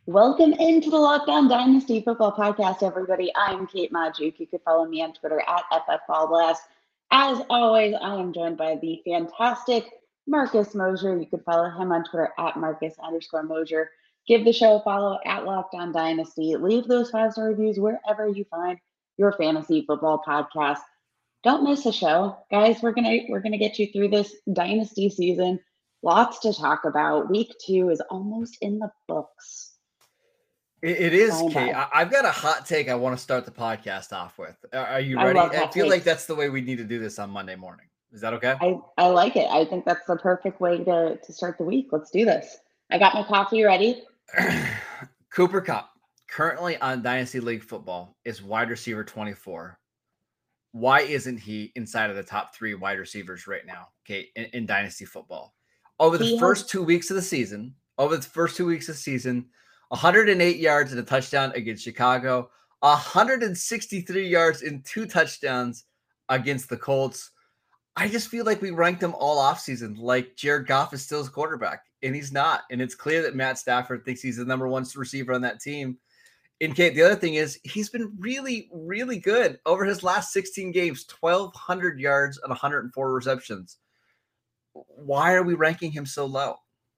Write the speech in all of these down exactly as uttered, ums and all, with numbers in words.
Welcome into the Lockdown Dynasty Football Podcast, everybody. I'm Kate Majuk. You could follow me on Twitter at F F Ball Blast. As always, I am joined by the fantastic Marcus Mosher. You could follow him on Twitter at Marcus underscore Mosher. Give the show a follow at Lockdown Dynasty. Leave those five-star reviews wherever you find your fantasy football podcast. Don't miss a show, guys. We're gonna we're gonna get you through this dynasty season. Lots to talk about. Week two is almost in the books. It, it is, Kate. I, I've got a hot take I want to start the podcast off with. Are, are you I ready? love I, hot feel takes. like that's the way we need to do this on Monday morning. Is that okay? I, I like it. I think that's the perfect way to, to start the week. Let's do this. I got my coffee ready. Cooper Kupp, currently on Dynasty League Football, is wide receiver twenty-four. Why isn't he inside of the top three wide receivers right now, Kate, in, in Dynasty Football? Over the He first has- two weeks of the season, over the first two weeks of the season, one hundred eight yards and a touchdown against Chicago, one hundred sixty-three yards and two touchdowns against the Colts. I just feel like we ranked him all offseason like Jared Goff is still his quarterback, and he's not. And it's clear that Matt Stafford thinks he's the number one receiver on that team. And Kate, the other thing is he's been really, really good over his last sixteen games, twelve hundred yards and one hundred four receptions. Why are we ranking him so low?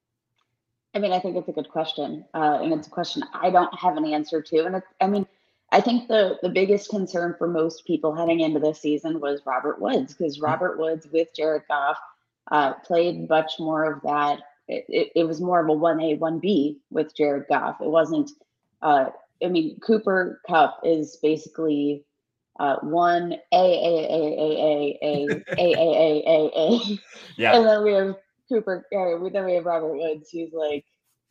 I mean, I think it's a good question. Uh, and it's a question I don't have an answer to. And it's, I mean, I think the, the biggest concern for most people heading into this season was Robert Woods, because Robert Woods with Jared Goff uh, played much more of that. It, it, it was more of a one A, one B with Jared Goff. It wasn't, uh, I mean, Cooper Kupp is basically uh, one A, A, A, A, A, A, A, A, A, A. Yeah. And then we have Cooper, uh, then we have Robert Woods, who's like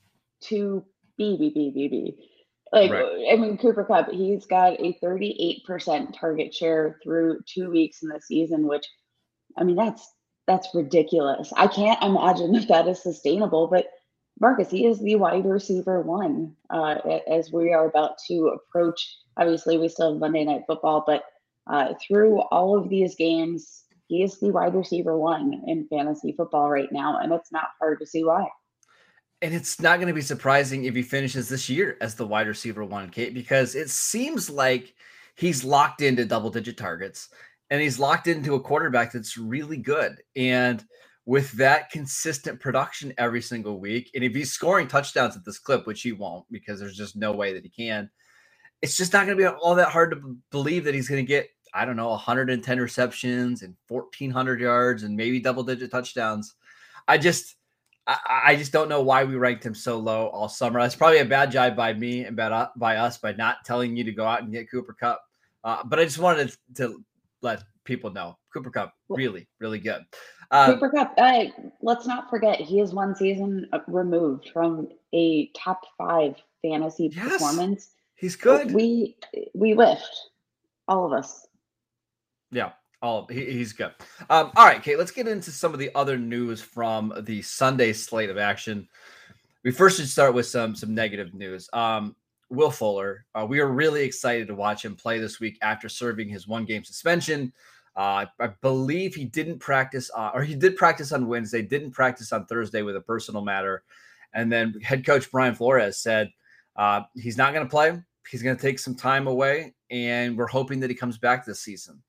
two B, B, B, B, B. Like, right. I mean, Cooper Kupp, he's got a thirty-eight percent target share through two weeks in the season, which, I mean, that's that's ridiculous. I can't imagine if that is sustainable, but Marcus, he is the wide receiver one uh, as we are about to approach. Obviously, we still have Monday Night Football, but uh, through all of these games, he is the wide receiver one in fantasy football right now, and it's not hard to see why. And it's not going to be surprising if he finishes this year as the wide receiver one, Kate, because it seems like he's locked into double-digit targets, and he's locked into a quarterback that's really good. And with that consistent production every single week, and if he's scoring touchdowns at this clip, which he won't because there's just no way that he can, it's just not going to be all that hard to believe that he's going to get, I don't know, one hundred ten receptions and fourteen hundred yards and maybe double-digit touchdowns. I just... I just don't know why we ranked him so low all summer. That's probably a bad job by me and by, by us by not telling you to go out and get Cooper Kupp. Uh, but I just wanted to let people know Cooper Kupp, really, really good. Uh, Cooper Kupp, uh, let's not forget, he is one season removed from a top five fantasy yes, performance. He's good. We we whiffed, all of us. Yeah. Oh, he, he's good. Um, all right, Kate, let's get into some of the other news from the Sunday slate of action. We first should start with some some negative news. Um, Will Fuller, uh, we are really excited to watch him play this week after serving his one-game suspension. Uh, I believe he didn't practice, uh, or he did practice on Wednesday, didn't practice on Thursday with a personal matter. And then head coach Brian Flores said uh, he's not going to play. He's going to take some time away, and we're hoping that he comes back this season.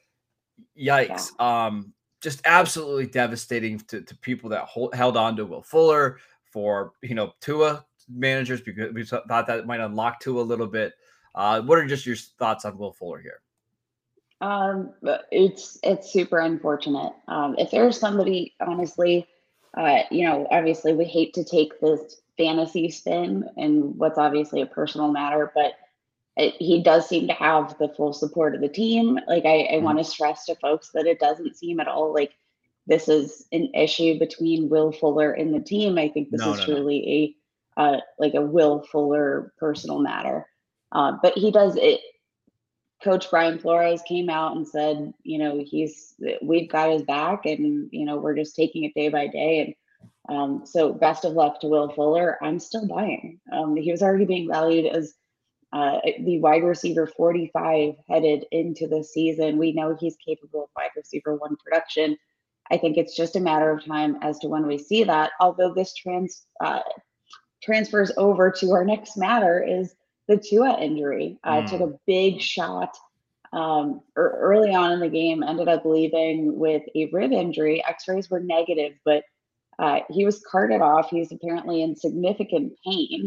Yikes. Yeah. Um, just absolutely devastating to, to people that hold, held on to Will Fuller, for, you know, Tua managers, because we thought that might unlock Tua a little bit. Uh, what are just your thoughts on Will Fuller here? Um, it's, it's super unfortunate. Um, if there's somebody, honestly, uh, you know, obviously we hate to take this fantasy spin and what's obviously a personal matter, but It, he does seem to have the full support of the team. Like, I, I mm-hmm. want to stress to folks that it doesn't seem at all like this is an issue between Will Fuller and the team. I think this no, is no, truly no. a uh, like a Will Fuller personal matter. Uh, but he does it. Coach Brian Flores came out and said, you know, he's we've got his back, and you know we're just taking it day by day. And um, so, best of luck to Will Fuller. I'm still buying. Um, he was already being valued as Uh, the wide receiver forty-five headed into the season. We know he's capable of wide receiver one production. I think it's just a matter of time as to when we see that. Although this trans uh, transfers over to our next matter is the Tua injury. I uh, mm. took a big shot um, early on in the game, ended up leaving with a rib injury. X-rays were negative, but uh, he was carted off. He's apparently in significant pain.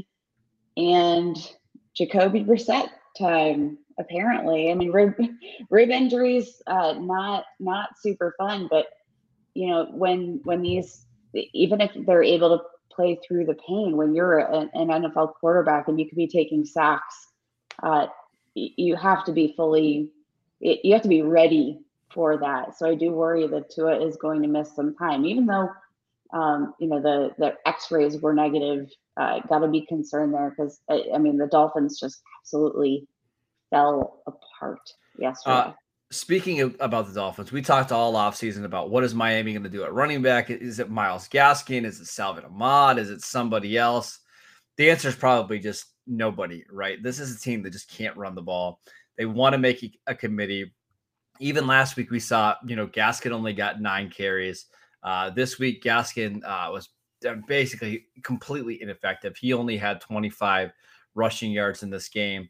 And Jacoby Brissett time, apparently. I mean, rib, rib injuries, uh, not not super fun, but, you know, when when these, even if they're able to play through the pain, when you're an, an N F L quarterback and you could be taking sacks, uh, you have to be fully, you have to be ready for that. So I do worry that Tua is going to miss some time, even though, um, you know, the, the x-rays were negative. Uh, got to be concerned there because, I, I mean, the Dolphins just absolutely fell apart yesterday. Uh, speaking of, about the Dolphins, we talked all offseason about what is Miami going to do at running back. Is it Myles Gaskin? Is it Salvon Ahmed? Is it somebody else? The answer is probably just nobody, right? This is a team that just can't run the ball. They want to make a committee. Even last week we saw, you know, Gaskin only got nine carries. Uh, this week, Gaskin uh, was basically completely ineffective. He only had twenty-five rushing yards in this game.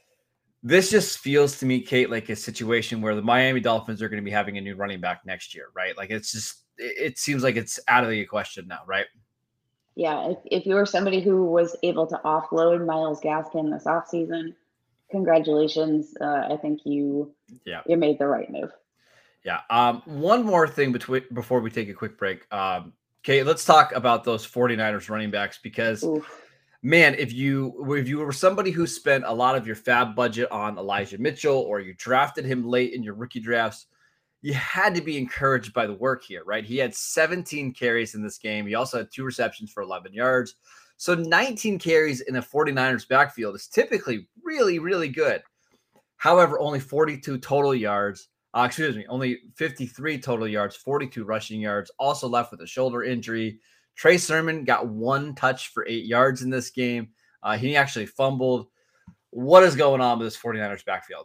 This just feels to me, Kate, like a situation where the Miami Dolphins are going to be having a new running back next year, right? Like it's just, it seems like it's out of the question now, right? Yeah. If, if you were somebody who was able to offload Myles Gaskin this offseason, congratulations. Uh, I think you, yeah, you made the right move. Yeah. Um, one more thing between before we take a quick break. Um, okay, let's talk about those 49ers running backs because, Oof. man, if you if you were somebody who spent a lot of your fab budget on Elijah Mitchell or you drafted him late in your rookie drafts, you had to be encouraged by the work here, right? He had seventeen carries in this game. He also had two receptions for eleven yards. So nineteen carries in a 49ers backfield is typically really, really good. However, only forty-two total yards. Uh, excuse me, only fifty-three total yards, forty-two rushing yards, also left with a shoulder injury. Trey Sermon got one touch for eight yards in this game. Uh, he actually fumbled. What is going on with this 49ers backfield?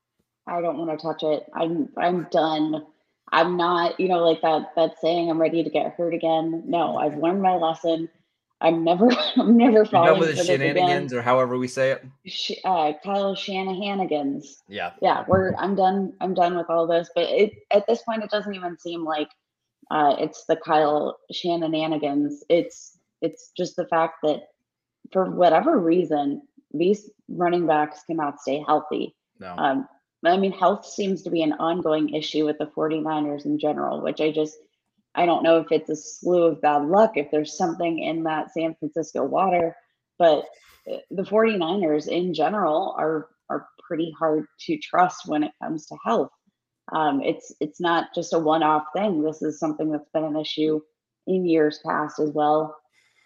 I don't want to touch it. I'm I'm done. I'm not, you know, like that that saying, I'm ready to get hurt again. No, I've learned my lesson. I'm never, I'm never falling You're done with the shenanigans, or however we say it. Uh, Kyle Shanahanigans. Yeah, yeah. We're, I'm done. I'm done with all this. But it, at this point, it doesn't even seem like uh, it's the Kyle Shanahanigans. It's, it's just the fact that for whatever reason, these running backs cannot stay healthy. No. Um, I mean, health seems to be an ongoing issue with the 49ers in general, which I just. I don't know if it's a slew of bad luck, if there's something in that San Francisco water, but the 49ers in general are are pretty hard to trust when it comes to health. Um, it's it's not just a one-off thing. This is something that's been an issue in years past as well.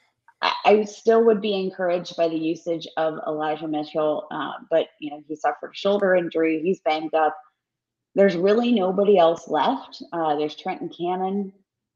I, I still would be encouraged by the usage of Elijah Mitchell, uh, but you know he suffered a shoulder injury. He's banged up. There's really nobody else left. Uh, there's Trenton Cannon.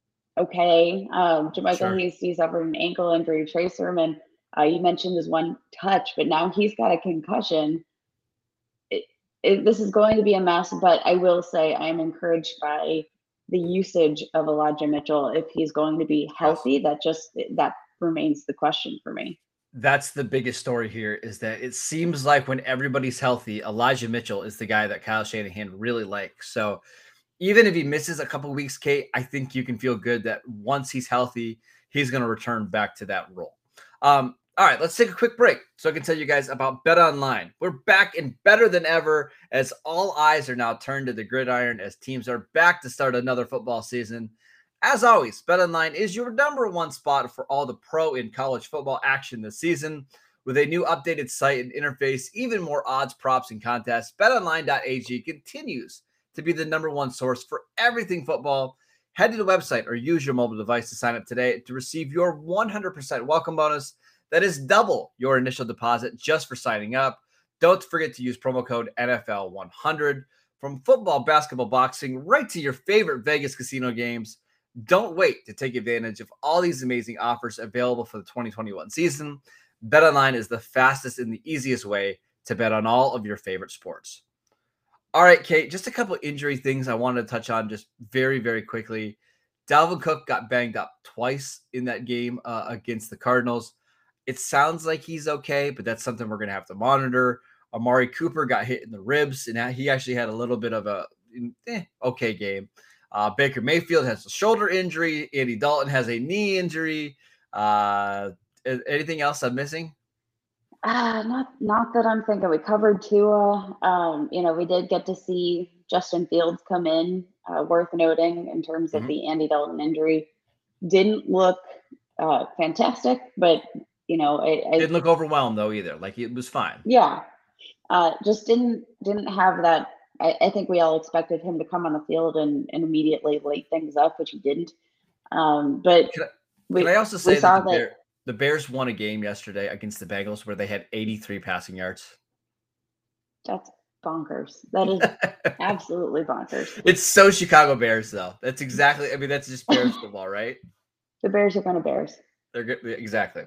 Okay. Um, JaMycal sure. Hasty suffered an ankle injury. Trey Sermon, uh, you mentioned his one touch, but now he's got a concussion. It, it, this is going to be a mess, but I will say I'm encouraged by the usage of Elijah Mitchell. If he's going to be healthy, yes. that just, that remains the question for me. That's the biggest story here is that it seems like when everybody's healthy, Elijah Mitchell is the guy that Kyle Shanahan really likes. So even if he misses a couple of weeks, Kate, I think you can feel good that once he's healthy, he's going to return back to that role. Um, all right, let's take a quick break so I can tell you guys about BetOnline. We're back and better than ever as all eyes are now turned to the gridiron as teams are back to start another football season. As always, BetOnline is your number one spot for all the pro and college football action this season. With a new updated site and interface, even more odds, props, and contests, bet online dot a g continues to be the number one source for everything football. Head to the website or use your mobile device to sign up today to receive your one hundred percent welcome bonus. That is double your initial deposit just for signing up. Don't forget to use promo code N F L one hundred. From football, basketball, boxing, right to your favorite Vegas casino games. Don't wait to take advantage of all these amazing offers available for the twenty twenty-one season. BetOnline is the fastest and the easiest way to bet on all of your favorite sports. All right, Kate, just a couple injury things I wanted to touch on just very, very quickly. Dalvin Cook got banged up twice in that game uh, against the Cardinals. It sounds like he's okay, but that's something we're going to have to monitor. Amari Cooper got hit in the ribs, and he actually had a little bit of a eh, okay game. Uh, Baker Mayfield has a shoulder injury. Andy Dalton has a knee injury. Uh, anything else I'm missing? Uh, not not that I'm thinking. We covered Tua. Um, you know, we did get to see Justin Fields come in. Uh, worth noting in terms of Mm-hmm. the Andy Dalton injury, didn't look uh, fantastic, but you know, I, I didn't look overwhelmed though either. Like it was fine. Yeah, uh, just didn't didn't have that. I, I think we all expected him to come on the field and, and immediately light things up, which he didn't. Um, but Can I, we can I also we say saw that the, that. Bear, the Bears won a game yesterday against the Bengals where they had eighty-three passing yards? That's bonkers. That is absolutely bonkers. It's so Chicago Bears, though. That's exactly. I mean, that's just Bears football, right? The Bears are going to Bears. They're good. Exactly.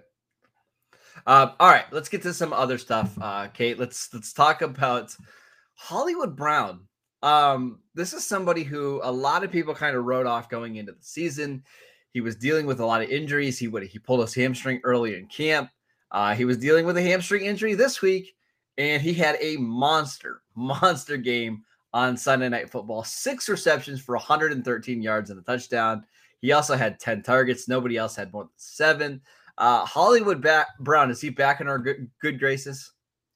Um, all right, let's get to some other stuff, uh, Kate. Let's let's talk about Hollywood Brown. Um, this is somebody who a lot of people kind of wrote off going into the season. He was dealing with a lot of injuries. He would he pulled his hamstring early in camp. Uh, he was dealing with a hamstring injury this week, and he had a monster, monster game on Sunday Night Football. Six receptions for one hundred thirteen yards and a touchdown. He also had ten targets. Nobody else had more than seven. Uh, Hollywood back, Brown, is he back in our good, good graces?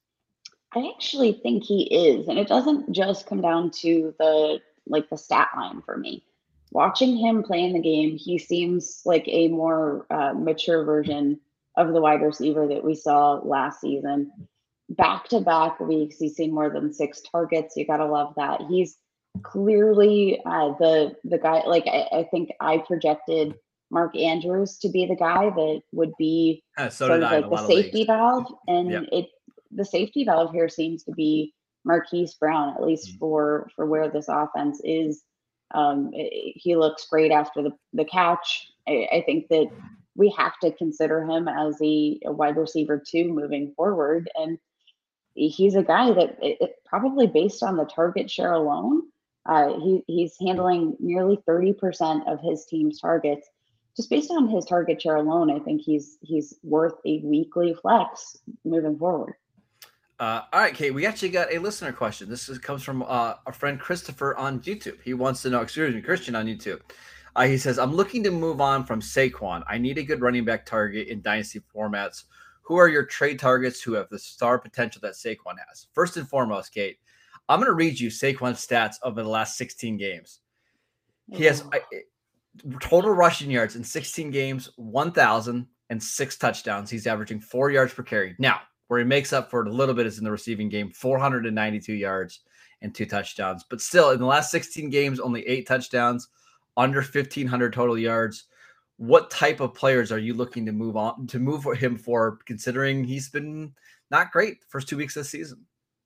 I actually think he is, and it doesn't just come down to the like the stat line for me. Watching him play in the game, he seems like a more uh, mature version of the wide receiver that we saw last season. Back to back weeks, he's seen more than six targets. You gotta love that. He's clearly uh, the the guy. Like I, I think I projected Mark Andrews to be the guy that would be Uh, so sort did of I in like a the lot of safety leagues. valve, and Yep. it the safety valve here seems to be Marquise Brown, at least Mhm. for for where this offense is. Um, it- he looks great after the the catch. I, I think that we have to consider him as a, a wide receiver too moving forward, and he's a guy that it, it, probably based on the target share alone, uh, he, he's handling nearly thirty percent of his team's targets. Just based on his target share alone, I think he's he's worth a weekly flex moving forward. Uh, all right, Kate, we actually got a listener question. This is, comes from uh, our friend Christopher on YouTube. He wants to know, excuse me, Christian on YouTube. Uh, he says, I'm looking to move on from Saquon. I need a good running back target in dynasty formats. Who are your trade targets who have the star potential that Saquon has? First and foremost, Kate, I'm going to read you Saquon's stats over the last sixteen games. He has uh, total rushing yards in sixteen games, one thousand and six touchdowns. He's averaging four yards per carry. Now, where he makes up for it a little bit is in the receiving game, four hundred ninety-two yards and two touchdowns. But still, in the last sixteen games, only eight touchdowns, under fifteen hundred total yards. What type of players are you looking to move on to move him for, considering he's been not great the first two weeks of the season?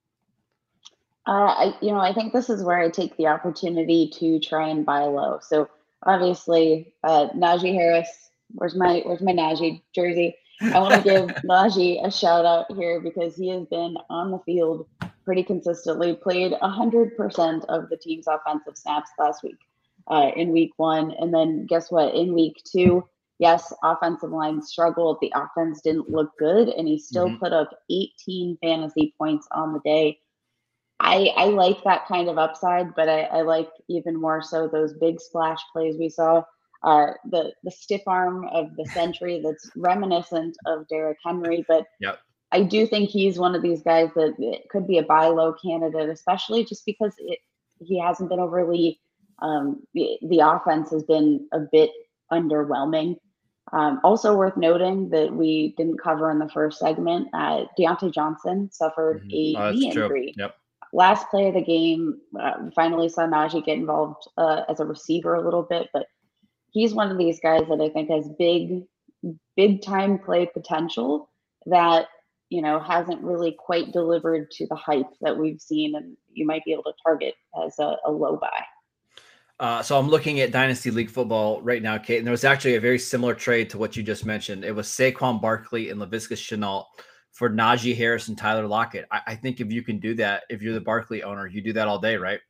Uh, I, you know, I think this is where I take the opportunity to try and buy low. So obviously, uh, Najee Harris, where's my where's my Najee jersey? I want to give Najee a shout out here because he has been on the field pretty consistently, played one hundred percent of the team's offensive snaps last week uh, in week one. And then guess what? In week two, yes, offensive line struggled. The offense didn't look good, and he still mm-hmm. put up eighteen fantasy points on the day. I, I like that kind of upside, but I, I like even more so those big splash plays we saw. Uh, the the stiff arm of the century that's reminiscent of Derrick Henry, but yep. I do think he's one of these guys that it could be a buy low candidate, especially just because it, he hasn't been overly. Um, the, the offense has been a bit underwhelming. Um, also worth noting that we didn't cover in the first segment. Uh, Deontay Johnson suffered mm-hmm. a oh, knee true. injury. Yep. Last play of the game, uh, finally saw Najee get involved uh, as a receiver a little bit, but he's one of these guys that I think has big, big time play potential that, you know, hasn't really quite delivered to the hype that we've seen, and you might be able to target as a, a low buy. Uh, so I'm looking at Dynasty League football right now, Kate, and there was actually a very similar trade to what you just mentioned. It was Saquon Barkley and Laviska Shenault for Najee Harris and Tyler Lockett. I, I think if you can do that, if you're the Barkley owner, you do that all day, right?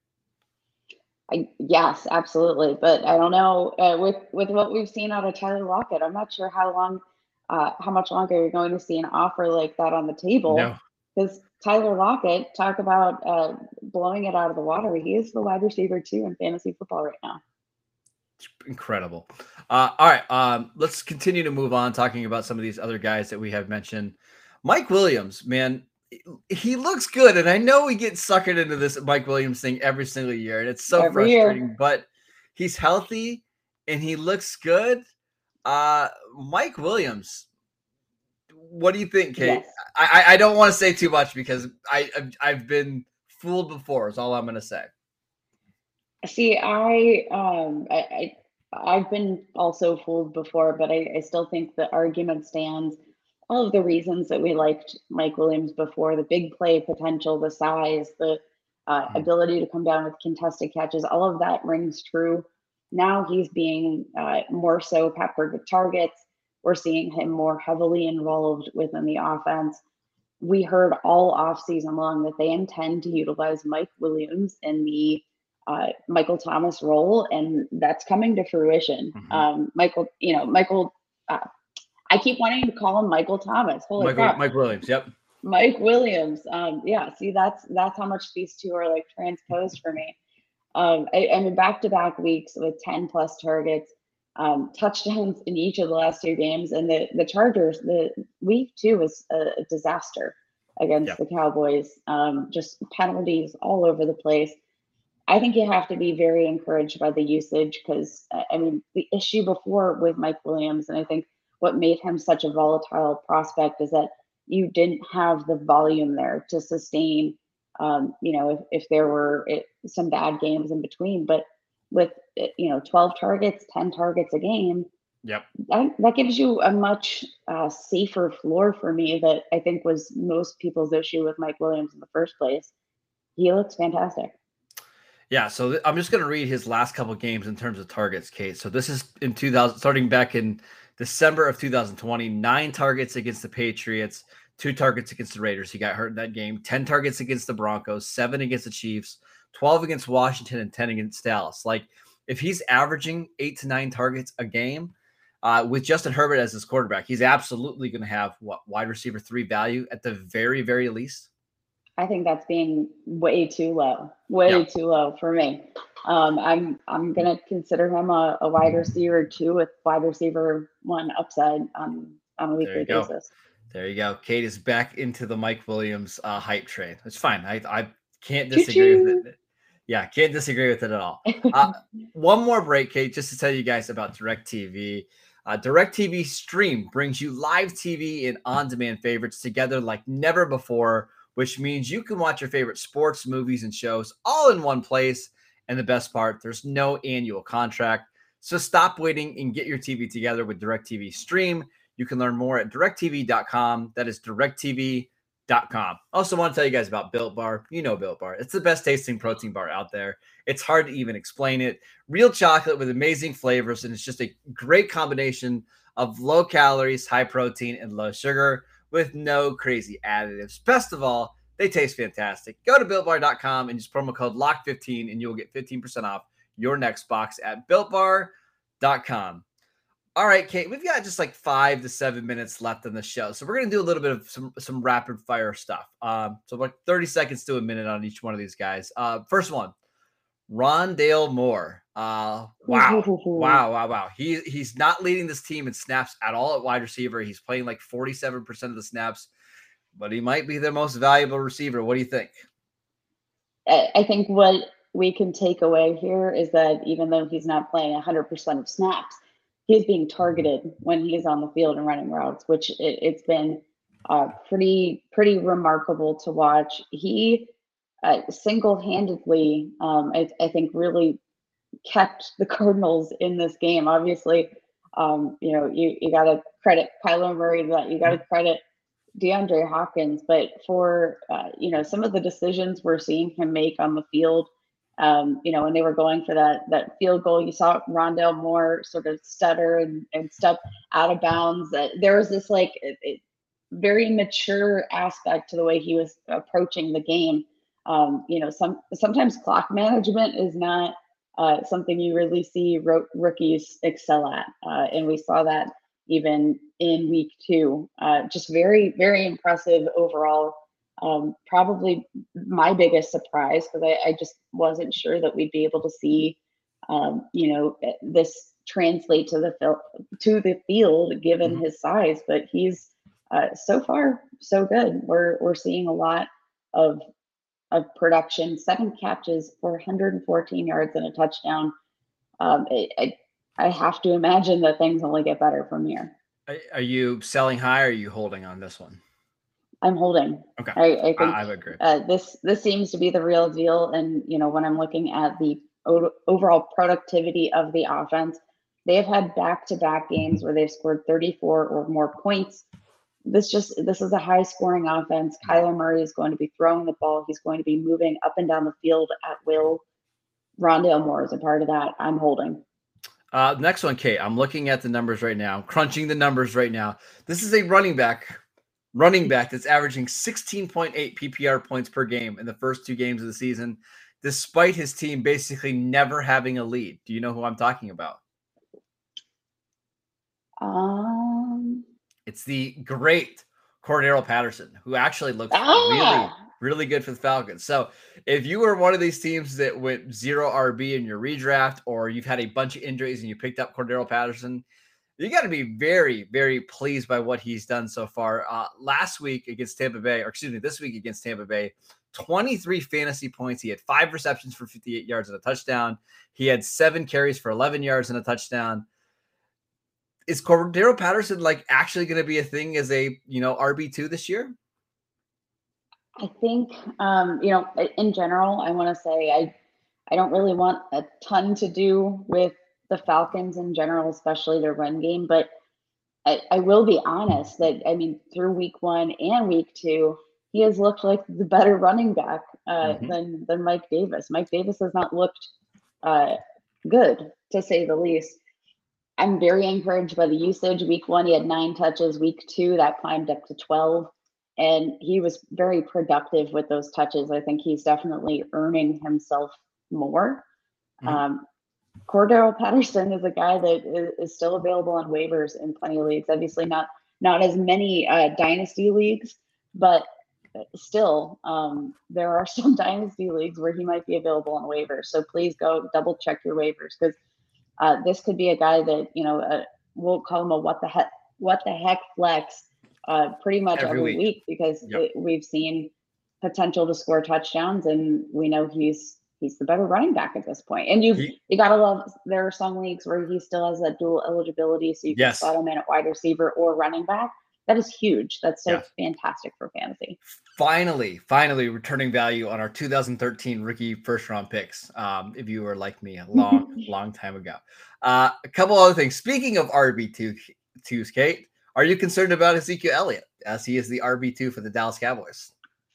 I, yes, absolutely. But I don't know uh, with with what we've seen out of Tyler Lockett. I'm not sure how long uh, how much longer you're going to see an offer like that on the table. No. Because Tyler Lockett, talk about uh, blowing it out of the water. He is the wide receiver two in fantasy football right now. Incredible. Uh, all right. Um, let's continue to move on talking about some of these other guys that we have mentioned. Mike Williams, man, he looks good. And I know we get suckered into this Mike Williams thing every single year. And it's so Every frustrating, year. but he's healthy and he looks good. Uh, Mike Williams, what do you think, Kate? Yes. I, I don't want to say too much because I, I've, I've been fooled before is all I'm going to say. See, I, um, I, I, I've been also fooled before, but I, I still think the argument stands. All of the reasons that we liked Mike Williams before, the big play potential, the size, the uh, Hmm. ability to come down with contested catches, all of that rings true. Now he's being uh, more so peppered with targets. We're seeing him more heavily involved within the offense. We heard all offseason long that they intend to utilize Mike Williams in the uh, Michael Thomas role, and that's coming to fruition. Mm-hmm. Um, Michael, you know, Michael, uh, I keep wanting to call him Michael Thomas. Holy Michael, crap. Mike Williams. Yep. Mike Williams. Um, yeah, see, that's that's how much these two are like transposed for me. Um, I, I mean, back to back weeks with ten plus targets, um, touchdowns in each of the last two games, and the the Chargers. The week two was a, a disaster against Yep. the Cowboys. Um, just penalties all over the place. I think you have to be very encouraged by the usage because, I mean, the issue before with Mike Williams, and I think what made him such a volatile prospect is that you didn't have the volume there to sustain, um, you know, if, if there were it, some bad games in between. But with, you know, twelve targets, ten targets a game, Yep. that, that gives you a much uh, safer floor for me that I think was most people's issue with Mike Williams in the first place. He looks fantastic. Yeah, so th- I'm just going to read his last couple of games in terms of targets, Kate. So this is in two thousand, starting back in December of two thousand twenty, nine targets against the Patriots, two targets against the Raiders. He got hurt in that game. ten targets against the Broncos, seven against the Chiefs, twelve against Washington, and ten against Dallas. Like, if he's averaging eight to nine targets a game uh, with Justin Herbert as his quarterback, he's absolutely going to have what wide receiver three value at the very, very least. I think that's being way too low, way Yeah. too low for me. Um, I'm I'm gonna consider him a, a wide receiver two with wide receiver one upside on on a There weekly you go. basis. There you go. Kate is back into the Mike Williams uh, hype train. It's fine. I I can't disagree Choo-choo. with it. Yeah, can't disagree with it at all. Uh, one more break, Kate, just to tell you guys about DirecTV. Uh, DirecTV Stream brings you live T V and on-demand favorites together like never before, which means you can watch your favorite sports, movies, and shows all in one place. And the best part, there's no annual contract. So stop waiting and get your T V together with DirecTV Stream. You can learn more at direct t v dot com. That is direct t v dot com. Also want to tell you guys about Built Bar. You know Built Bar. It's the best tasting protein bar out there. It's hard to even explain it. Real chocolate with amazing flavors, and it's just a great combination of low calories, high protein, and low sugar with no crazy additives. Best of all, they taste fantastic. Go to built bar dot com and use promo code lock fifteen, and you'll get fifteen percent off your next box at built bar dot com. All right, Kate, we've got just like five to seven minutes left on the show. So we're going to do a little bit of some, some rapid fire stuff. Um, so like thirty seconds to a minute on each one of these guys. Uh, first one, Rondale Moore. Uh, wow. wow, wow, wow. He, he's not leading this team in snaps at all at wide receiver. He's playing like forty-seven percent of the snaps, but he might be their most valuable receiver. What do you think? I think what we can take away here is that even though he's not playing one hundred percent of snaps, he's being targeted when he's on the field and running routes, which it, it's been uh, pretty pretty remarkable to watch. He uh, single-handedly, um, I, I think, really kept the Cardinals in this game. Obviously, um, you know, you, you got to credit Kyler Murray, that you got to credit DeAndre Hopkins, but for uh, you know, some of the decisions we're seeing him make on the field, um, you know, when they were going for that that field goal, you saw Rondale Moore sort of stutter and, and step out of bounds. Uh, there was this like it, it, very mature aspect to the way he was approaching the game. Um, you know, some sometimes clock management is not uh, something you really see ro- rookies excel at, uh, and we saw that even in week two. Uh, just very, very impressive overall. Um, probably my biggest surprise, because I, I just wasn't sure that we'd be able to see, um, you know, this translate to the fil- to the field given Mhm. his size. But he's uh, so far so good. We're we're seeing a lot of of production, seven catches for one hundred fourteen yards and a touchdown. Um, I, I I have to imagine that things only get better from here. Are, are you selling high or are you holding on this one? I'm holding. Okay. I, I I, think I would agree. uh, this this seems to be the real deal. And you know, when I'm looking at the o- overall productivity of the offense, they have had back-to-back games where they've scored thirty-four or more points. This just this is a high-scoring offense. Kyler Murray is going to be throwing the ball. He's going to be moving up and down the field at will. Rondale Moore is a part of that. I'm holding. Uh, next one, Kate. I'm looking at the numbers right now, crunching the numbers right now. This is a running back, running back that's averaging sixteen point eight P P R points per game in the first two games of the season, despite his team basically never having a lead. Do you know who I'm talking about? Um. It's the great Cordero Patterson, who actually looks really, Ah. really good for the Falcons. So if you were one of these teams that went zero R B in your redraft, or you've had a bunch of injuries and you picked up Cordero Patterson, you got to be very, very pleased by what he's done so far. Uh, last week against Tampa Bay, or excuse me, this week against Tampa Bay, twenty-three fantasy points. He had five receptions for fifty-eight yards and a touchdown. He had seven carries for eleven yards and a touchdown. Is Cordero Patterson like actually going to be a thing as a, you know, R B two this year? I think, um, you know, in general, I want to say I, I don't really want a ton to do with the Falcons in general, especially their run game. But I, I will be honest that, I mean, through week one and week two, he has looked like the better running back uh, Mm-hmm. than than Mike Davis. Mike Davis has not looked uh, good, to say the least. I'm very encouraged by the usage. Week one, he had nine touches. Week two, that climbed up to twelve. And he was very productive with those touches. I think he's definitely earning himself more. Mm-hmm. Um, Cordero Patterson is a guy that is, is still available on waivers in plenty of leagues. Obviously, not not as many uh, dynasty leagues, but still, um, there are some dynasty leagues where he might be available on waivers. So please go double check your waivers, because uh, this could be a guy that, you know, uh, we'll call him a what the heck what the heck flex uh, pretty much Every every, week. week, because Yep. it, we've seen potential to score touchdowns, and we know he's he's the better running back at this point. And you He- you gotta love, there are some leagues where he still has that dual eligibility, so you can Yes. slot him in at wide receiver or running back. That is huge. That's so Yes. fantastic for fantasy. Finally, finally returning value on our two thousand thirteen rookie first round picks. Um, if you were like me a long, long time ago. Uh, a couple other things. Speaking of R B twos, Kate, are you concerned about Ezekiel Elliott as he is the R B two for the Dallas Cowboys?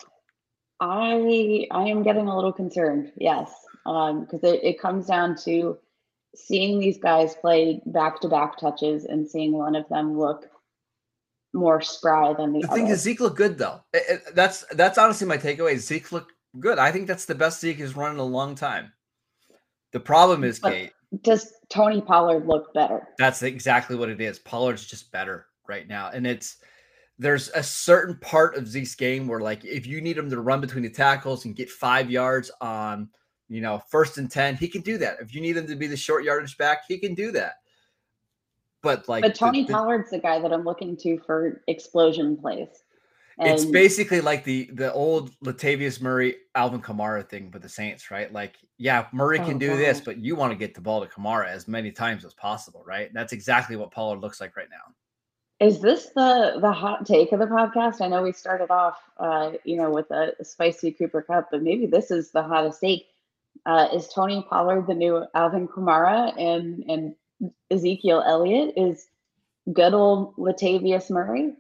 I I am getting a little concerned, yes, um, because it, it comes down to seeing these guys play back-to-back touches and seeing one of them look more spry than the The thing other. is, Zeke looked good though. It, it, that's that's honestly my takeaway. Zeke looked good. I think that's the best Zeke has run in a long time. The problem is, But Kate, does Tony Pollard look better? that's exactly what it is. Pollard's just better right now, and it's there's a certain part of Zeke's game where, like, if you need him to run between the tackles and get five yards on, you know, first and ten, he can do that. If you need him to be the short yardage back, he can do that. But like, But Tony the, the, Pollard's the guy that I'm looking to for explosion plays. it's And basically like the the old Latavius Murray, Alvin Kamara thing with the Saints, right? Like, yeah, Murray can oh, do this, God. but you want to get the ball to Kamara as many times as possible, right? That's exactly what Pollard looks like right now. Is this the the hot take of the podcast? I know we started off, uh, you know, with a, a spicy Cooper Cup, but maybe this is the hottest take. Uh, is Tony Pollard the new Alvin Kamara, and and Ezekiel Elliott is good old Latavius Murray?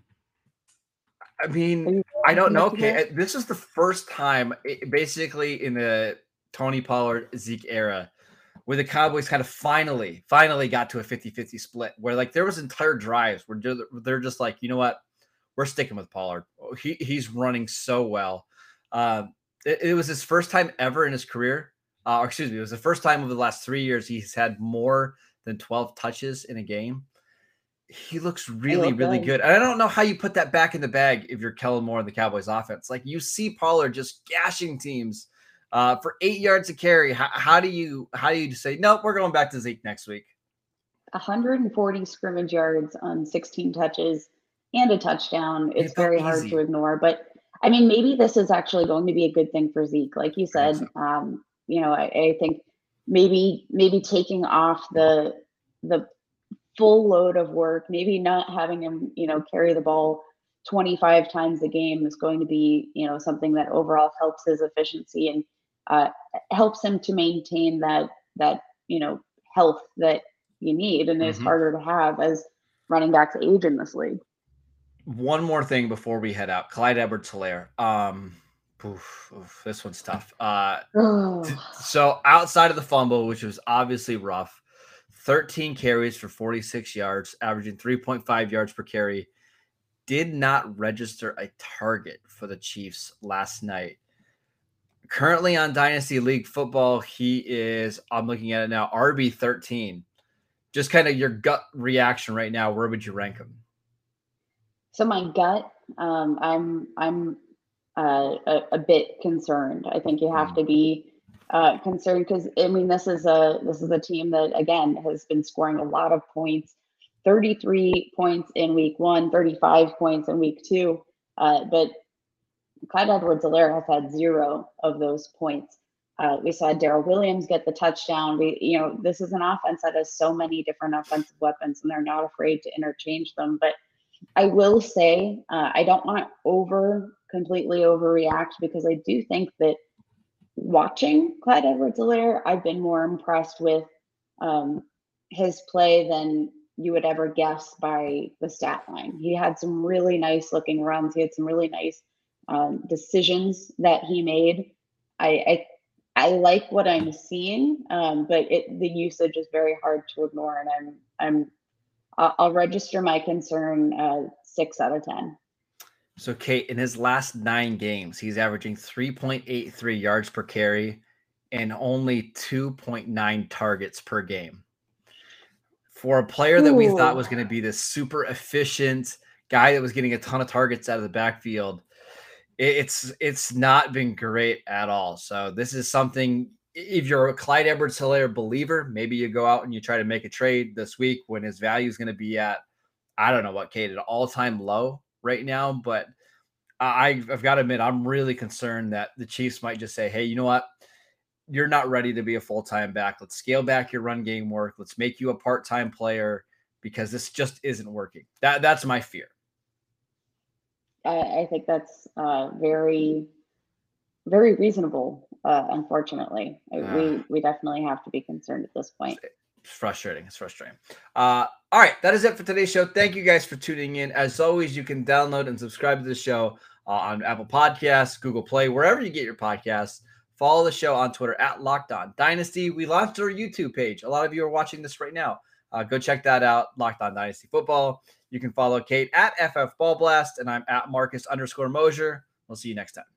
I mean, I don't know. Okay, this is the first time, basically, in the Tony Pollard Zeke era, where the Cowboys kind of finally, finally got to a fifty-fifty split, where like there was entire drives where they're just like, you know what, we're sticking with Pollard. He he's running so well. Uh, it, it was his first time ever in his career. Uh, or excuse me, it was the first time over the last three years he's had more than twelve touches in a game. He looks really, really good. And I don't know how you put that back in the bag if you're Kellen Moore and the Cowboys offense. Like, you see Pollard just gashing teams uh, for eight yards to carry. How, how do you how do you say, nope, we're going back to Zeke next week? one hundred forty scrimmage yards on sixteen touches and a touchdown. It's very hard easy. to ignore. But, I mean, maybe this is actually going to be a good thing for Zeke. Like you said, so. um, you know, I, I think maybe maybe taking off the the full load of work, maybe not having him, you know, carry the ball twenty-five times a game is going to be, you know, something that overall helps his efficiency and uh, helps him to maintain that, that, you know, health that you need and mm-hmm. is harder to have as running backs age in this league. One more thing before we head out, Clyde Edwards-Helaire. Um, oof, oof, this one's tough. Uh, oh. So outside of the fumble, which was obviously rough, thirteen carries for forty-six yards, averaging three point five yards per carry. Did not register a target for the Chiefs last night. Currently on Dynasty League Football, he is, I'm looking at it now, R B thirteen. Just kind of your gut reaction right now. Where would you rank him? So my gut, um, I'm I'm uh, a, a bit concerned. I think you have mm. to be Uh, concerned because I mean this is a this is a team that again has been scoring a lot of points, thirty-three points in week one, thirty-five points in week two, uh, but Clyde Edwards-Helaire has had zero of those points. Uh, we saw Darrell Williams get the touchdown. We you know this is an offense that has so many different offensive weapons and they're not afraid to interchange them. But I will say uh, I don't want to over completely overreact because I do think that watching Clyde Edwards-Helaire, I've been more impressed with um, his play than you would ever guess by the stat line. He had some really nice looking runs. He had some really nice um, decisions that he made. I, I I like what I'm seeing, um, but it, the usage is very hard to ignore, and I'm I'm I'll, I'll register my concern uh, six out of ten. So, Kate, in his last nine games, he's averaging three point eight three yards per carry and only two point nine targets per game. For a player that Ooh. we thought was going to be this super efficient guy that was getting a ton of targets out of the backfield, it's it's not been great at all. So this is something, if you're a Clyde Edwards-Helaire believer, maybe you go out and you try to make a trade this week when his value is going to be at, I don't know what, Kate, an all-time low right now, but I, I've got to admit, I'm really concerned that the Chiefs might just say, hey, you know what? You're not ready to be a full-time back. Let's scale back your run game work. Let's make you a part-time player because this just isn't working. That That's my fear. I, I think that's uh, very, very reasonable, uh, unfortunately. Uh, we, we definitely have to be concerned at this point. It's frustrating. It's frustrating. Uh, all right. That is it for today's show. Thank you guys for tuning in. As always, you can download and subscribe to the show uh, on Apple Podcasts, Google Play, wherever you get your podcasts. Follow the show on Twitter at Locked On Dynasty. We launched our YouTube page. A lot of you are watching this right now. Uh, go check that out, Locked On Dynasty Football. You can follow Kate at F F Ball Blast, and I'm at Marcus underscore Mosier. We'll see you next time.